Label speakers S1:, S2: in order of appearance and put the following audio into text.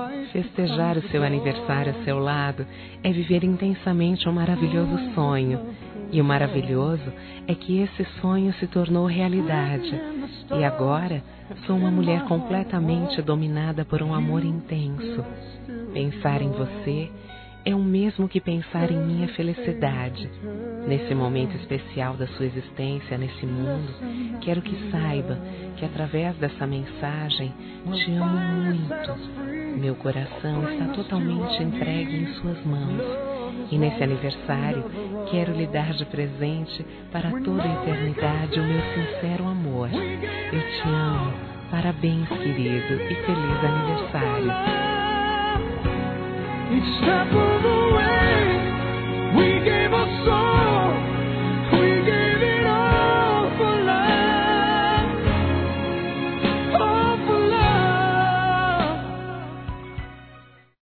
S1: Festejar o seu aniversário ao seu lado é viver intensamente um maravilhoso sonho. E o maravilhoso é que esse sonho se tornou realidade. E agora sou uma mulher completamente dominada por um amor intenso. Pensar em você é o mesmo que pensar em minha felicidade. Nesse momento especial da sua existência nesse mundo, quero que saiba que através dessa mensagem te amo muito. Meu coração está totalmente entregue em suas mãos. E nesse aniversário, quero lhe dar de presente para toda a eternidade o meu sincero amor. Eu te amo. Parabéns, querido, e feliz aniversário.